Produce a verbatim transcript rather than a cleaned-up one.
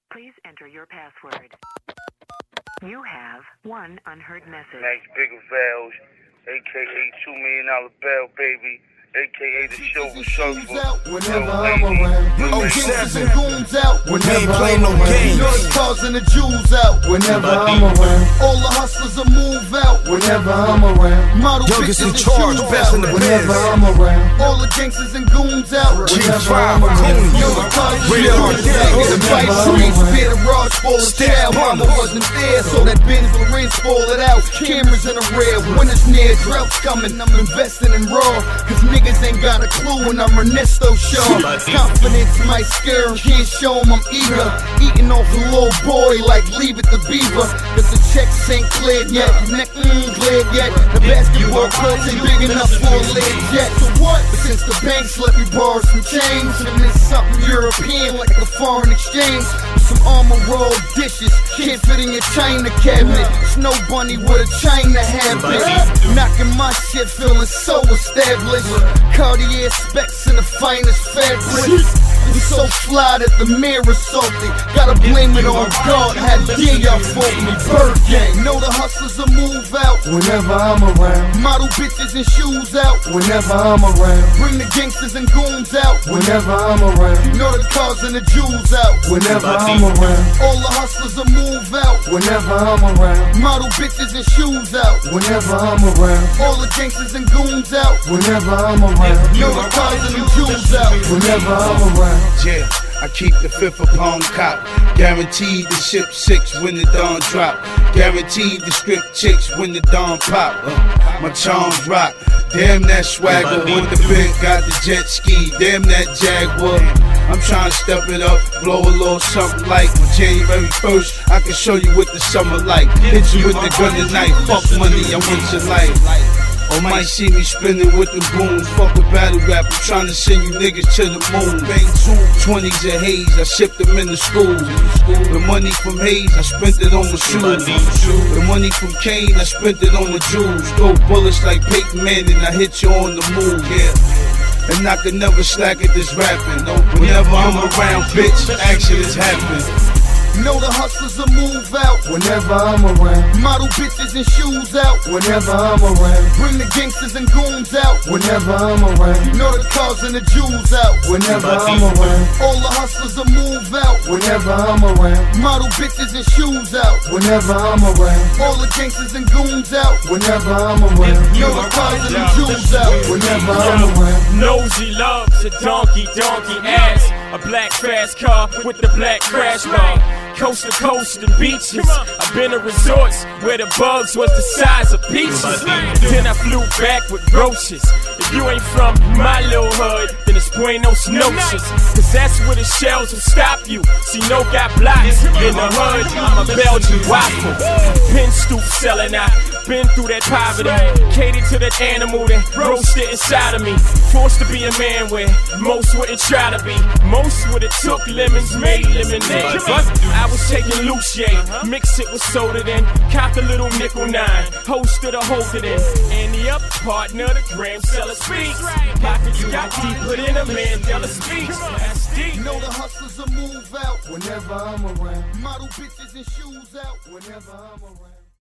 Please enter your password. You have one unheard message. Nice big Vales, a k a two million dollar Bell Baby, a k a the Silver Surfer. Whenever I'm around, bring the gangsters and goons out. Whenever play I'm no around, games. you know the cars and the Jews out. Whenever I'm around, all the hustlers will move out. Whenever I'm around, model Youngest in bitches and charge, shoes best out. in the Whenever biz. I'm around, all the gangsters and goons out. G Whenever five, I'm around, Coon, you know the cars and Radio Jews Arcade. out. The white Whenever streets, I'm around. beer the rocks full of Step chow. Mama brothers. wasn't there, so that Benz Lorenz spoiled out. Cameras in the rear, winter's near, drought's coming. I'm investing in raw, cause niggas ain't got a clue, and I'm Ernesto Shaw. Confidence might scare him, can't show him I'm eager. Eating off a little boy like Leave It to Beaver. Cause the checks ain't cleared yet, neck ain't cleared yet. The basketball courts ain't big enough for a lid yet. So what? But since the banks let me borrow some change, and it's something European like the foreign exchange. Some armor roll dishes, can't fit in your China cabinet. Snow bunny with a China habit. Knocking my shit, feeling so established. Cartier specs in the finest fabric. I'm so fly that the mirror's salty. Gotta blame it on God, how dare y'all fault me? Bird gang, know the hustlers will move out. Whenever I'm around, model bitches and shoes out. Whenever I'm around, bring the gangsters and goons out. Whenever I'm around, know the cars and the jewels out. Whenever I'm around, all the hustlers will move out. Whenever I'm around, model bitches and shoes out. Whenever I'm around, all the gangsters and goons out. Whenever I'm around, know the cars and the jewels out. Whenever I'm around. Yeah, I keep the fifth upon cop. Guaranteed the ship six when the dawn drop. Guaranteed the strip chicks when the dawn pop. Uh, my charms rock. Damn that swagger with the bent, got the jet ski. Damn that Jaguar. I'm trying to step it up, blow a little something like on January first. I can show you what the summer like. Hit you with the gun tonight. Fuck money, I want your life. Or might see me spinning with the goons. Fuck a battle rap, I'm trying to send you niggas to the moon. Bang two twenties of haze, I shipped them in the school. The money from Hayes, I spent it on the shoes. The money from Kane, I spent it on the jewels. Throw bullets like Peyton Manning, I hit you on the move, yeah. And I can never slack at this rapping. No, whenever I'm around, bitch, action is happening. Know the hustlers will move out. Whenever I'm around, model bitches and shoes out. Whenever I'm around, bring the gangsters and goons out. Whenever I'm around, know the cars and the jewels out. Whenever I'm around, all the hustlers will move out. Whenever I'm around, model bitches and shoes out. Whenever I'm around, all the gangsters and goons out. Whenever I'm around, know the cars and the jewels out. Whenever I'm around. Nosy loves a donkey, donkey ass. A black fast car with the black crash bar. Coast to coast and beaches. I've been to resorts where the bugs was the size of peaches. Then I flew back with roaches. If you ain't from my little hood, then it's Buenos Noches. Cause that's where the shells will stop you. See, no got blocks in the hood. I'm a Belgian waffle. Been stoop selling out. Been through that poverty. Catered to that animal that roasted inside of me. Forced to be a man where most wouldn't try to be. Most would've took lemons, made lemonade. But I was taking Lucier, mix it with soda then. Copped a little nickel nine, hosted a hold it in. And the up partner, the gram seller speaks. Pockets got deeper than a Mandela speech. That's deep. Know the hustlers will move out. Whenever I'm around, model bitches and shoes out. Whenever I'm around.